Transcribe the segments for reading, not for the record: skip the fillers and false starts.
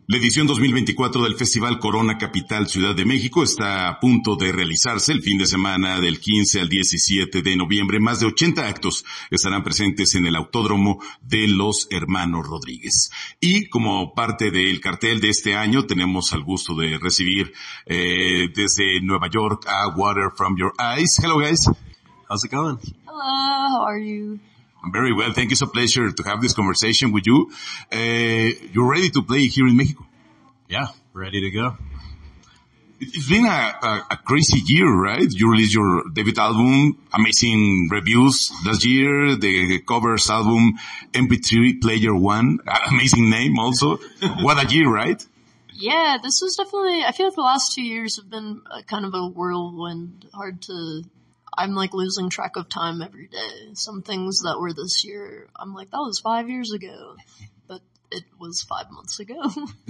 La edición 2024 del Festival Corona Capital Ciudad de México está a punto de realizarse el fin de semana del 15 al 17 de noviembre. Más de 80 actos estarán presentes en el Autódromo de los Hermanos Rodríguez. Y como parte del cartel de este año, tenemos al gusto de recibir desde Nueva York a Water From Your Eyes. Hello, guys. How's it going? Hello, how are you? I'm very well. Thank you. It's a pleasure to have this conversation with you. You're ready to play here in Mexico? Yeah, ready to go. It's been a crazy year, right? You released your debut album, amazing reviews last year, the covers album, MP3 Player One, amazing name also. What a year, right? Yeah, this was definitely, I feel like the last 2 years have been kind of a whirlwind, I'm like losing track of time every day. Some things that were this year, I'm like, that was 5 years ago, but it was 5 months ago.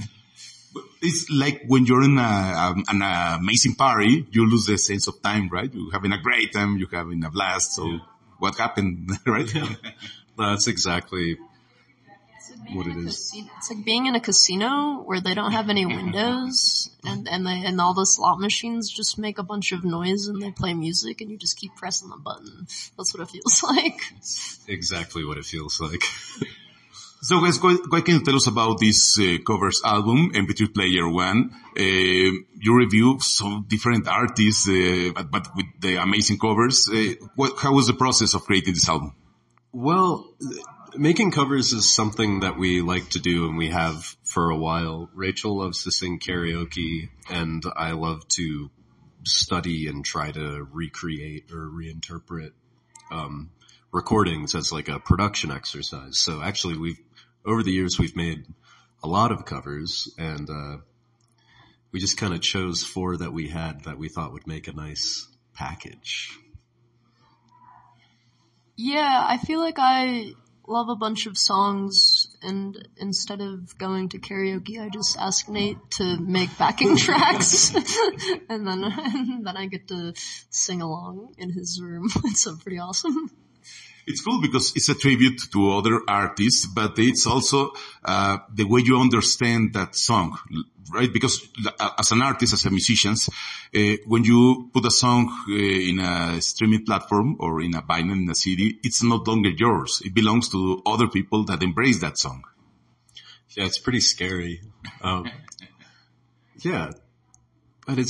It's like when you're in an amazing party, you lose the sense of time, right? You're having a great time, you're having a blast. So what happened, right? That's exactly what it is. It's like being in a casino where they don't have any windows and all the slot machines just make a bunch of noise and they play music and you just keep pressing the button. That's what it feels like. Exactly what it feels like. So guys, what can you tell us about this covers album, MP3 Player One? You review some different artists, but with the amazing covers. How was the process of creating this album? Well, making covers is something that we like to do and we have for a while. Rachel loves to sing karaoke and I love to study and try to recreate or reinterpret recordings as like a production exercise. So actually over the years we've made a lot of covers and we just kind of chose 4 that we had that we thought would make a nice package. Yeah, I feel like I love a bunch of songs and instead of going to karaoke, I just ask Nate to make backing tracks and then I get to sing along in his room. It's pretty awesome. It's cool because it's a tribute to other artists, but it's also the way you understand that song, right? Because as an artist, as a musician, when you put a song in a streaming platform or in a vinyl in a CD, it's no longer yours. It belongs to other people that embrace that song. Yeah, it's pretty scary. Yeah, but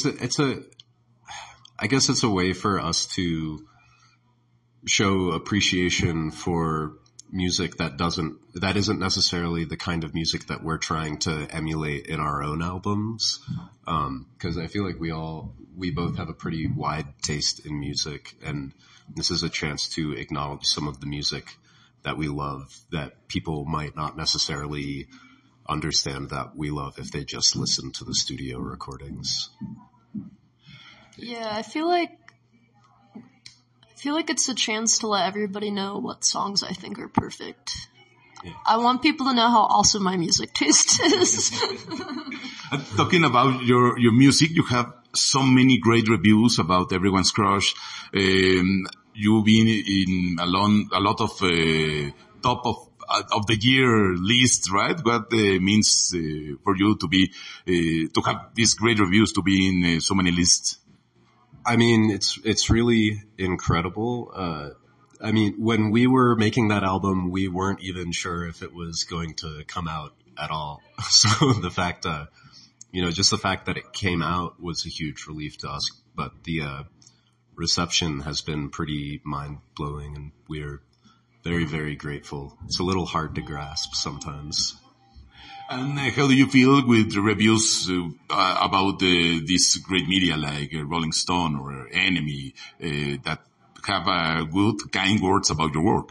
I guess it's a way for us to show appreciation for music that isn't necessarily the kind of music that we're trying to emulate in our own albums. 'Cause I feel like we both have a pretty wide taste in music and this is a chance to acknowledge some of the music that we love that people might not necessarily understand that we love if they just listen to the studio recordings. Yeah, I feel like it's a chance to let everybody know what songs I think are perfect. Yeah. I want people to know how awesome my music taste is. Talking about your music, you have so many great reviews about Everyone's Crush. You've been in a lot of top of the year list, right? What means for you to be to have these great reviews, to be in so many lists? I mean, it's really incredible. I mean, when we were making that album, we weren't even sure if it was going to come out at all. So the fact, just the fact that it came out was a huge relief to us. But the reception has been pretty mind-blowing and we're very, very grateful. It's a little hard to grasp sometimes. And how do you feel with the reviews about this great media like Rolling Stone or Enemy that have good, kind words about your work?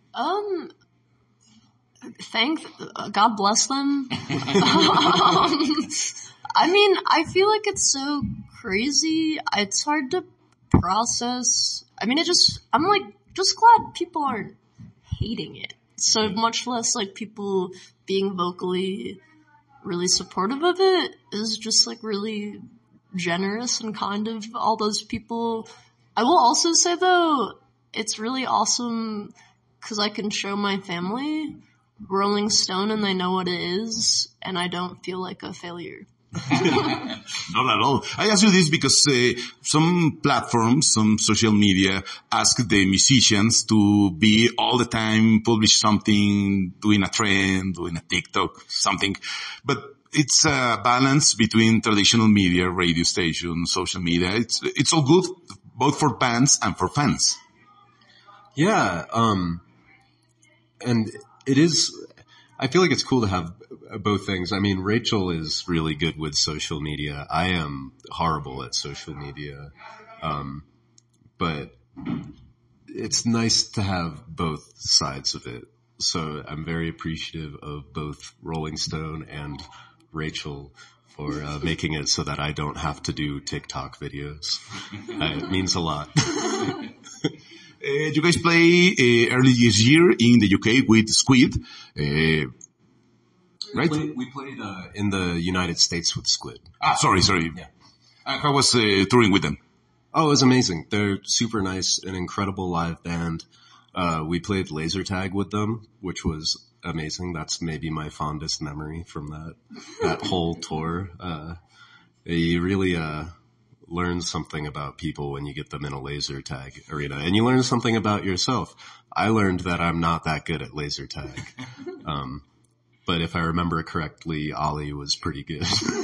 God bless them. I mean, I feel like it's so crazy. It's hard to process. I mean, I'm like, just glad people aren't hating it. So much less like people being vocally really supportive of it is just like really generous and kind of all those people. I will also say though, it's really awesome because I can show my family Rolling Stone and they know what it is, and I don't feel like a failure. Not at all. I ask you this because some platforms, some social media ask the musicians to be all the time, publish something, doing a trend, doing a TikTok, something. But it's a balance between traditional media, radio stations, social media. It's all good, both for bands and for fans. Yeah, and it is, I feel like it's cool to have both things. I mean, Rachel is really good with social media. I am horrible at social media. But it's nice to have both sides of it. So I'm very appreciative of both Rolling Stone and Rachel for making it so that I don't have to do TikTok videos. It means a lot. You guys play early this year in the UK with Squid, right? We played in the United States with Squid. Sorry. Yeah. How was touring with them? Oh, it was amazing. They're super nice, an incredible live band. We played laser tag with them, which was amazing. That's maybe my fondest memory from that whole tour. You really learn something about people when you get them in a laser tag arena, and you learn something about yourself. I learned that I'm not that good at laser tag. But if I remember correctly, Ollie was pretty good.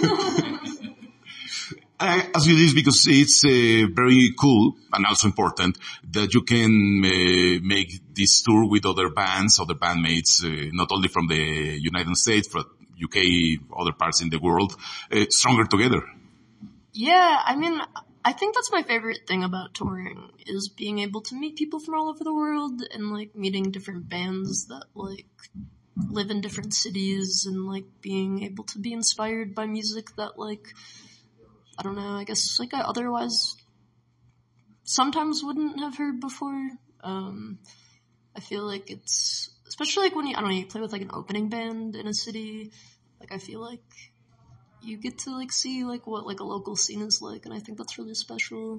I ask you this because it's very cool and also important that you can make this tour with other bands, other bandmates, not only from the United States, but UK, other parts in the world, stronger together. Yeah, I mean, I think that's my favorite thing about touring is being able to meet people from all over the world and like meeting different bands that like live in different cities and like being able to be inspired by music that like, I don't know, I guess like I otherwise sometimes wouldn't have heard before. I feel like it's, especially like when you, I don't know, you play with like an opening band in a city, like I feel like you get to like see like what like a local scene is like, and I think that's really special.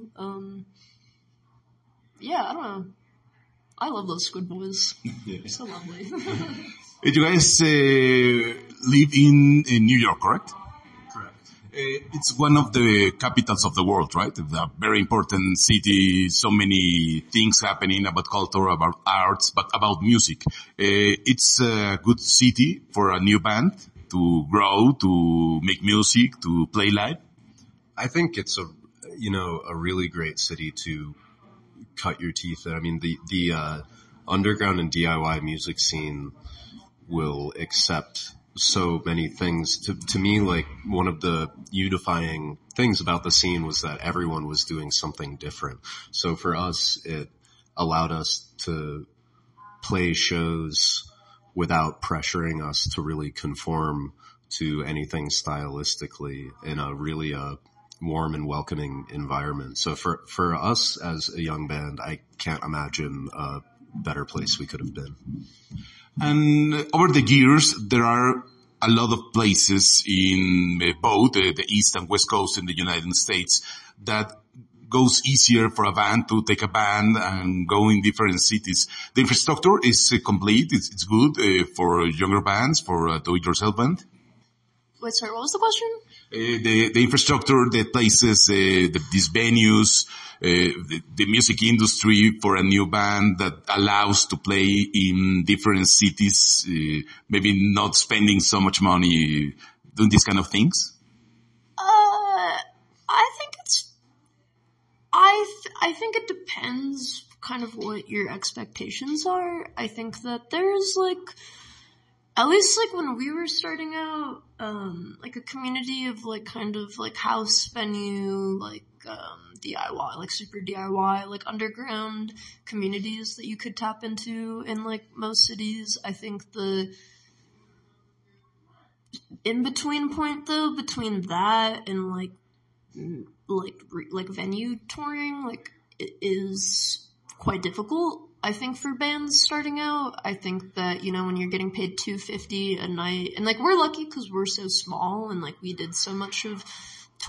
Yeah, I don't know. I love those Squid Boys. Yeah. They're so lovely. You guys live in New York, correct? Correct. It's one of the capitals of the world, right? A very important city, so many things happening about culture, about arts, but about music. It's a good city for a new band to grow, to make music, to play live. I think it's a really great city to cut your teeth in. I mean, the underground and DIY music scene will accept so many things. To me, like one of the unifying things about the scene was that everyone was doing something different. So for us, it allowed us to play shows without pressuring us to really conform to anything stylistically in a really warm and welcoming environment. So for us as a young band, I can't imagine a better place we could have been. And over the years, there are a lot of places in both the East and West Coast in the United States that goes easier for a band to take a band and go in different cities. The infrastructure is complete. It's good for younger bands, for do-it-yourself band. Wait, sorry, what was the question? The infrastructure, the places, these venues, the music industry for a new band that allows to play in different cities, maybe not spending so much money doing these kind of things? I think it's, I think it depends kind of what your expectations are. I think that there's like, at least like when we were starting out, like a community of like kind of like house venue, like, DIY, like super DIY, like underground communities that you could tap into in like most cities. I think the in-between point though, between that and like venue touring, like it is quite difficult. I think for bands starting out, I think that, when you're getting paid $250 a night, and like we're lucky because we're so small and like we did so much of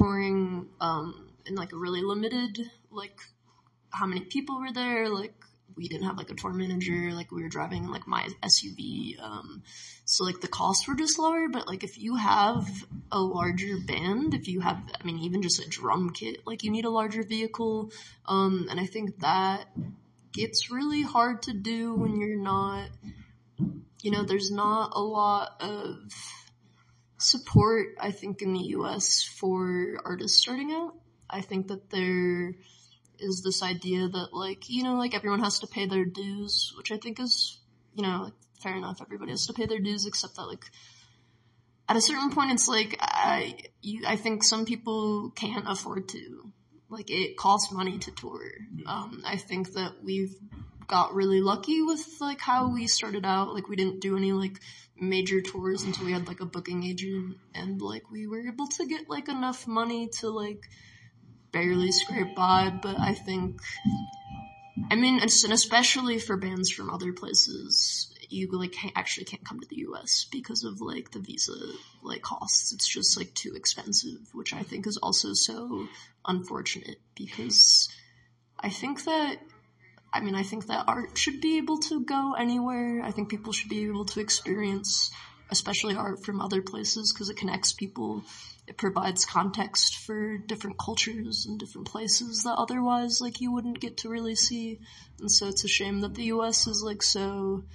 touring, in like a really limited, like how many people were there, like we didn't have like a tour manager, like we were driving like my SUV, so like the costs were just lower. But like if you have a larger band, if you have, I mean, even just a drum kit, like you need a larger vehicle, and I think that gets really hard to do when you're not, you know, there's not a lot of support, I think, in the US for artists starting out. I think that there is this idea that, like, you know, like everyone has to pay their dues, which I think is, you know, like, fair enough. Everybody has to pay their dues, except that, like, at a certain point, it's like, I think some people can't afford to. Like, it costs money to tour. I think that we've got really lucky with, like, how we started out. Like, we didn't do any, like, major tours until we had, like, a booking agent. And, like, we were able to get, like, enough money to, like, barely scrape by. But I think, I mean, and especially for bands from other places, you, like, can't come to the US because of, like, the visa, like, costs. It's just, like, too expensive, which I think is also so unfortunate, because I think that art should be able to go anywhere. I think people should be able to experience, especially art from other places, because it connects people. It provides context for different cultures and different places that otherwise, like, you wouldn't get to really see. And so it's a shame that the US is, like, so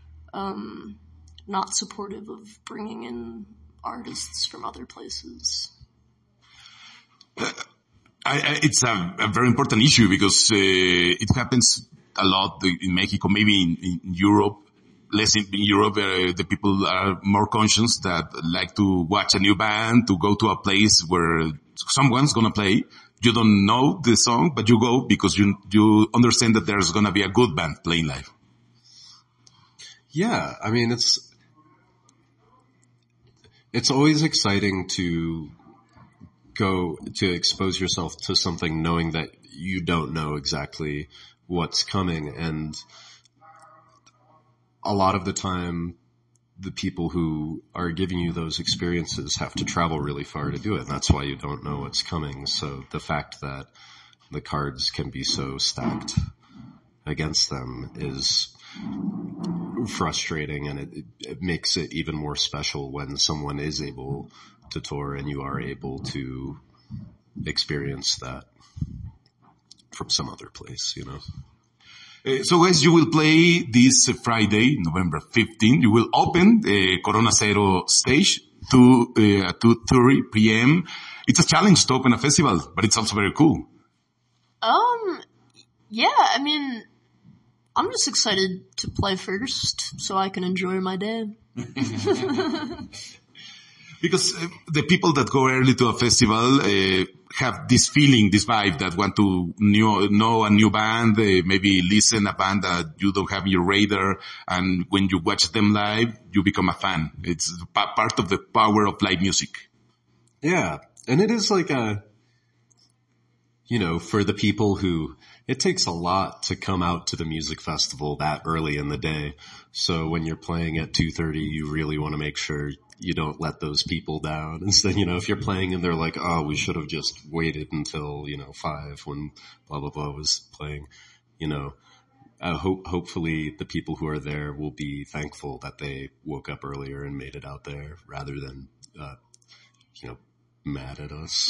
not supportive of bringing in artists from other places. It's a very important issue, because it happens a lot in Mexico, maybe in Europe. Less in Europe, the people are more conscious that like to watch a new band, to go to a place where someone's gonna play. You don't know the song, but you go because you understand that there's gonna be a good band playing live. Yeah, I mean, it's always exciting to go to expose yourself to something knowing that you don't know exactly what's coming. And a lot of the time, the people who are giving you those experiences have to travel really far to do it. And that's why you don't know what's coming. So the fact that the cards can be so stacked against them is frustrating, and it makes it even more special when someone is able to tour and you are able to experience that from some other place, you know. So guys, you will play this Friday, November 15th. You will open the Corona Cero stage to 2:30 p.m. It's a challenge to open a festival, but it's also very cool. Yeah, I mean, I'm just excited to play first so I can enjoy my day. Because the people that go early to a festival have this feeling, this vibe, that want to know a new band, maybe listen a band that you don't have in your radar, and when you watch them live, you become a fan. It's part of the power of live music. Yeah, and it is like for the people who, it takes a lot to come out to the music festival that early in the day. So when you're playing at 2:30, you really want to make sure you don't let those people down. Instead, if you're playing and they're like, oh, we should have just waited until, 5 when blah, blah, blah was playing, hopefully the people who are there will be thankful that they woke up earlier and made it out there rather than, mad at us.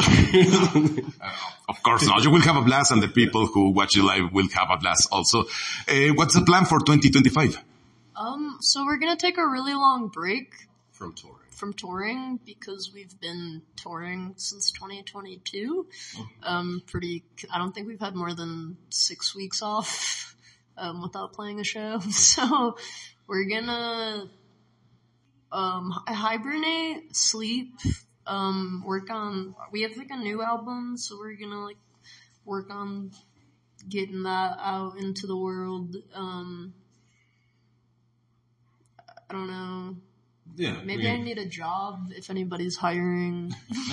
Of course not. You will have a blast, and the people who watch you live will have a blast also. What's the plan for 2025? So we're going to take a really long break from touring because we've been touring since 2022. I don't think we've had more than 6 weeks off, without playing a show. So we're gonna, hibernate, sleep, we have like a new album, so we're gonna work on getting that out into the world. I don't know. Yeah. Maybe I need a job if anybody's hiring.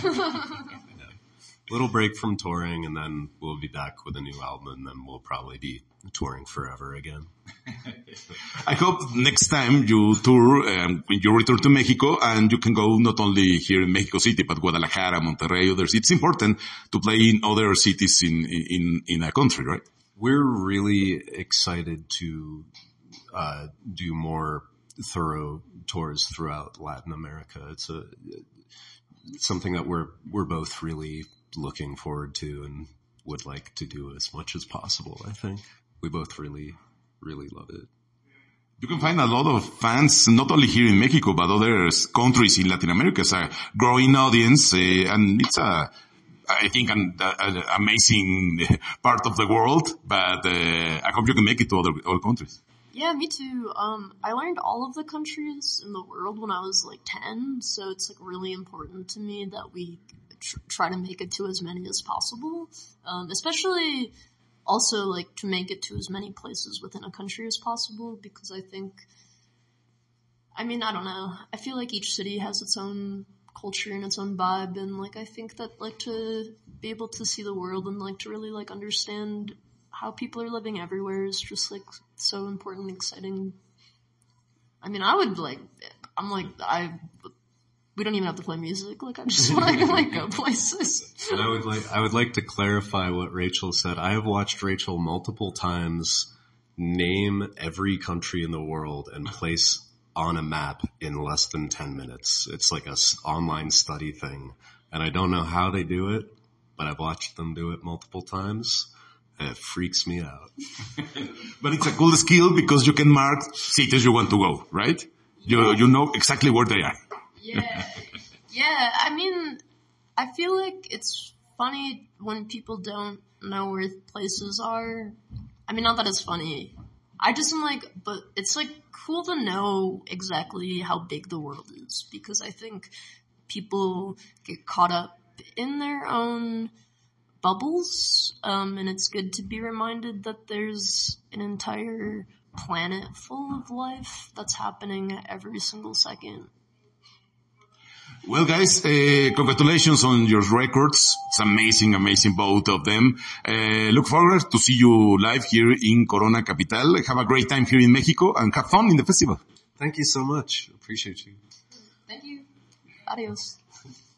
Little break from touring, and then we'll be back with a new album, and then we'll probably be touring forever again. I hope next time you tour, when you return to Mexico, and you can go not only here in Mexico City, but Guadalajara, Monterrey, others. It's important to play in other cities in a country, right? We're really excited to do more thorough tours throughout Latin America. It's something that we're both really looking forward to and would like to do as much as possible. I think we both really, really love it. You can find a lot of fans, not only here in Mexico, but other countries in Latin America. It's a growing audience, and it's I think an amazing part of the world, but I hope you can make it to other countries. Yeah, me too. I learned all of the countries in the world when I was like 10, so it's like really important to me that we try to make it to as many as possible, especially also like to make it to as many places within a country as possible, because I think, I mean, I don't know, I feel like each city has its own culture and its own vibe, and like I think that like to be able to see the world and like to really like understand how people are living everywhere is just like so important and exciting. I mean, we don't even have to play music. Like I just want to like go places. And I would like to clarify what Rachel said. I have watched Rachel multiple times name every country in the world and place on a map in less than 10 minutes. It's like a online study thing. And I don't know how they do it, but I've watched them do it multiple times. And it freaks me out. But it's a cool skill because you can mark cities you want to go, right? You know exactly where they are. Yeah. I mean, I feel like it's funny when people don't know where places are. I mean, not that it's funny. I just am like, but it's like cool to know exactly how big the world is, because I think people get caught up in their own bubbles, and it's good to be reminded that there's an entire planet full of life that's happening every single second. Well, guys, congratulations on your records. It's amazing, both of them. Look forward to see you live here in Corona Capital. Have a great time here in Mexico and have fun in the festival. Thank you so much. Appreciate you. Thank you. Adios.